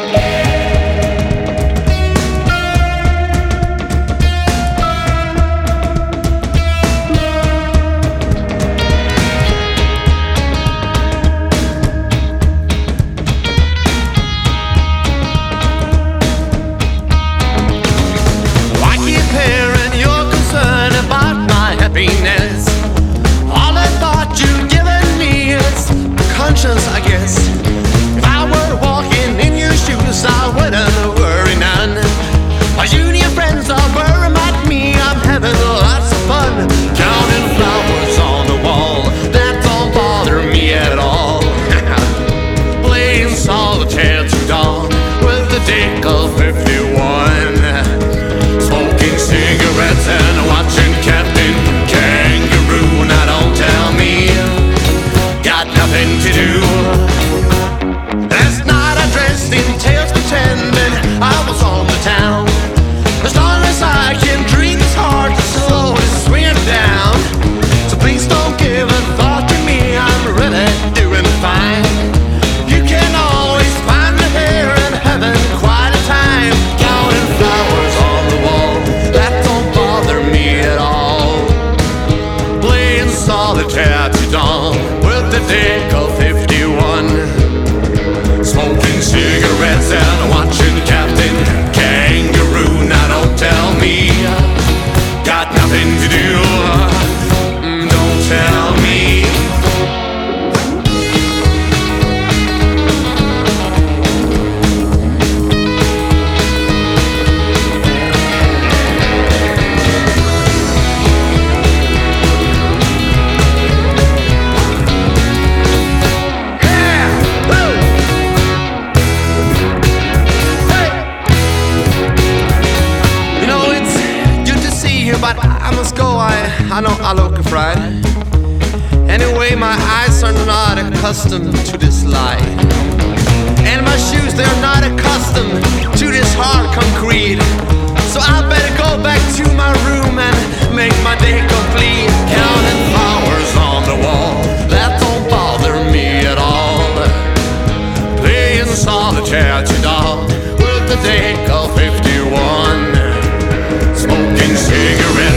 All I thought you'd given me is conscience, I guess. If I were walking in your shoes, I wouldn't worry none. You and your friends are worrying about me. I'm having lots of fun. Counting flowers on the wall, that don't bother me at all. Playing solitaire to dawn with the dick of 51. Smoking cigarettes and watching Captain Kangaroo. Now don't tell me got nothing to do. Last night I dressed in tails pretending I was on the town. As long as I can drink, it's hard to slowly swing it down. So please don't give a thought to me, I'm really doing fine. You can always find me here in heaven, quite a time. Counting flowers on the wall, that don't bother me at all. Playing solitaire to dawn with the dick of 51. Smoking cigarettes and watching Captain Kangaroo. Now don't tell me got nothing to do. Don't tell me. But I must go, I know I look fried. Anyway, my eyes are not accustomed to this light, and my shoes, they're not accustomed to this hard concrete. So I better go back to my room and make my day complete. Counting flowers on the wall, that don't bother me at all. Playing solitaire to dawn with the dick of 51. Smoking cigarettes